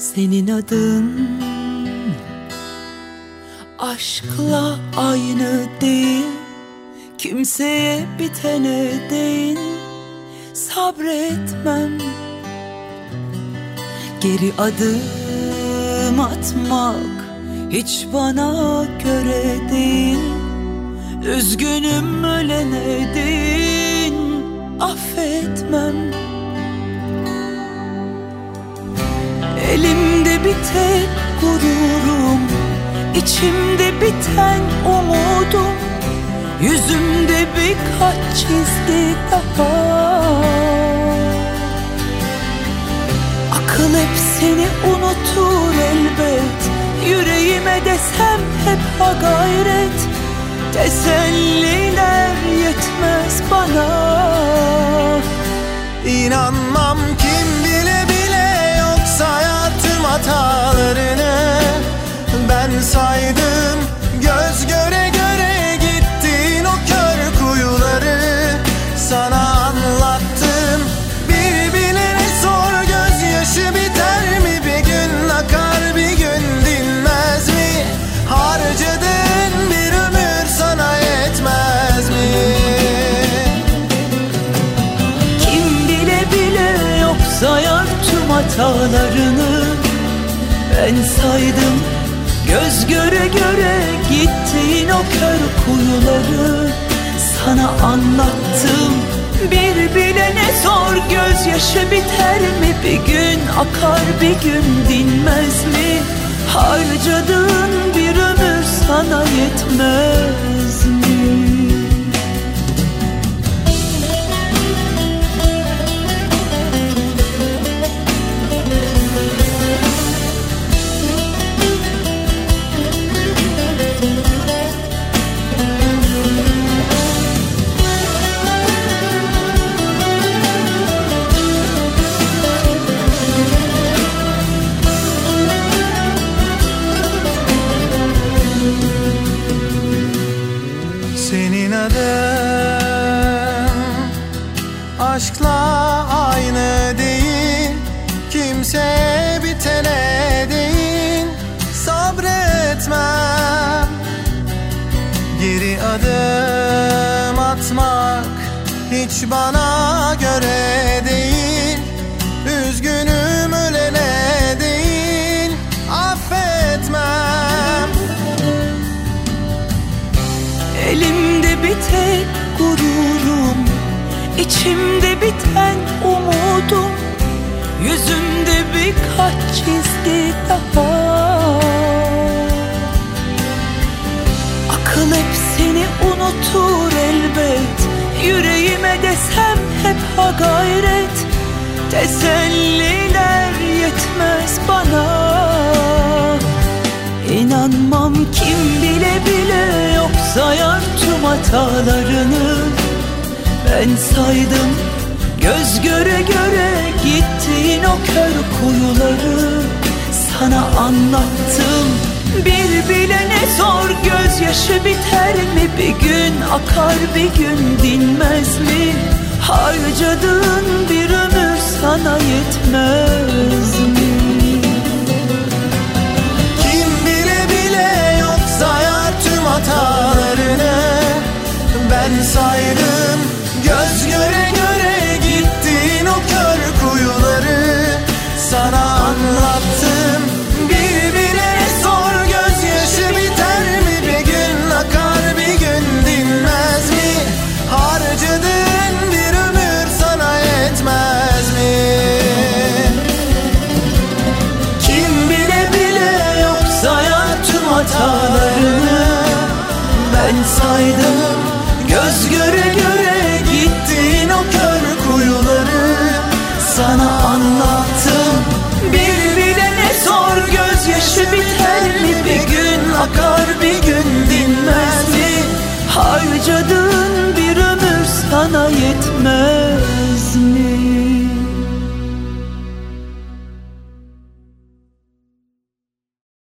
Senin adın aşkla aynı değil, kimseye bitene değin. Sabretmem, geri adım atmak hiç bana göre değil. Üzgünüm ölene değin, affetmem. Elimde bir tek gururum, içimde biten umudum, yüzümde birkaç çizgi daha. Akıl hep seni unutur elbet, yüreğime desem hep ha gayret. Teselliler yetmez bana. İnanmam kim bile bile yok sayar tüm hatalarını. Ben saydım göz göre göre gittin o kör kuyuları. Sana anlattım bir bilene sor, gözyaşı biter mi bir gün, akar bir gün dinmez mi? Harcadığın bir ömür sana yetmez mi? Kim bile bile yok sayar tüm hatalarını. Ben saydım göz göre göre gittiğin o kör kuyuları. Sana anlattım bir bilene sor, gözyaşı biter mi bir gün, akar bir gün dinmez mi? Harcadığın bir ömür sana yetmez mi? Senin adın aşkla aynı değil, kimseye bitene değil. Sabretmem, geri adım atmak hiç bana göre değil. Üzgünüm ölene değil, affetmem. Elimde bir tek gururum, içimde biten umudum, yüzümde birkaç çizgi daha. Akıl hep seni unutur elbet, yüreğime desem hep ha gayret. Teselliler yetmez bana. İnanmam kim bile bile yok sayar tüm hatalarını. Ben saydım göz göre göre gittiğin o kör kuyuları. Sana anlattım bir bilene sor, gözyaşı biter mi bir gün, akar bir gün dinmez mi? Harcadığın bir ömür sana yetmez mi? Sayar tüm hatalarını. Ben saydım göz göre göre gittin o kör kuyuları. Sana anlattım bir bilene sor, gözyaşı biter mi bir gün, akar bir gün dinmez mi? Harcadığın bir ömür sana yetmez mi? Kim bile bile yok sayar tüm hatalarını. Ben saydım göz göre göre gittin o kör kuyuları. Sana anlattım bir bilene sor, gözyaşı biter mi bir gün, akar